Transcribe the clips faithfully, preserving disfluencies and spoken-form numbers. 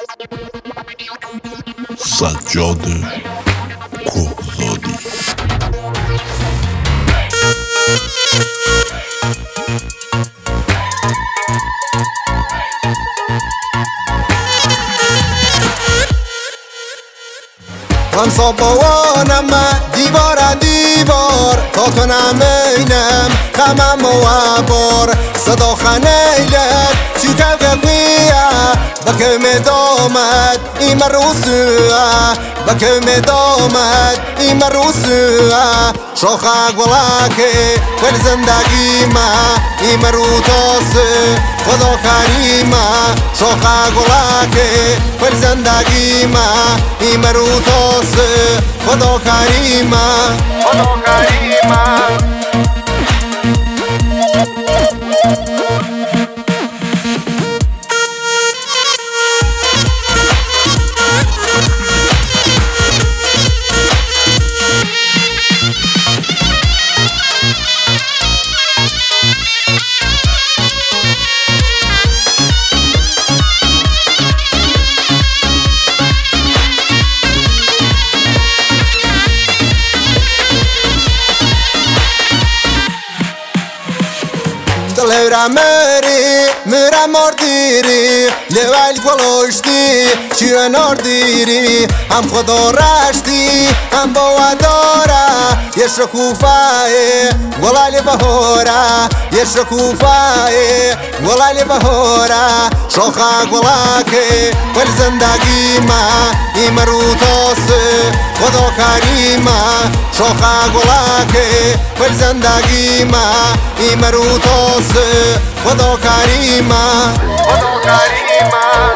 سجاد کهزادی. من صبوانم دیوار دیوار تا تو نمینم خمم و بار صدا خنیلت چی که قویه بکه مدامت این مروسوه بکه مدامت این مروسوه شوخه گلاکه کل زندگی ما این مروتاسه خدا کریمه شوخه گلاکه کل زندگی ما این مروتاسه خدا کریمه خدا کریمه دلهرا مری مرا مردیری لول گلوشتی چیه نردیری هم خدا رشتی هم با داره یه شکوفه گلالی بهاره یه شکوفه گلالی بهاره شوخه گلاکه کل زندگی ما این مروتاسه خدا کریمه شوخه گلاکه کل زندگی ما این مروتاسه خدا کریمه خدا کریمه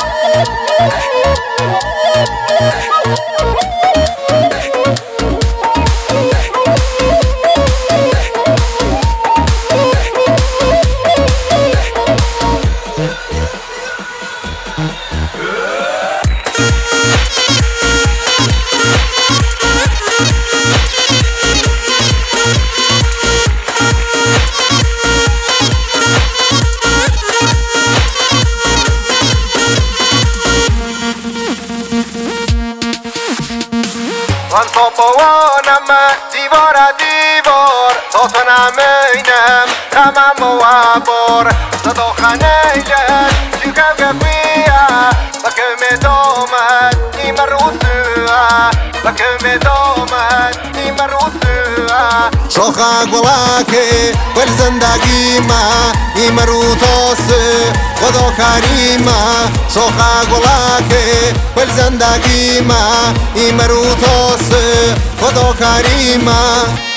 من صبوانم دیوار دیوار تا تو نمینم خمم و بار صدا خنیلت چی که قویه بکه مدامت این مروسوه بکه مدامت این مروسوه شوخه گلاکه کل زندگی ما این مروتاسه خدا کریمه شوخه گلاکه کل زندگی ما این مروتاسه خدا کریمه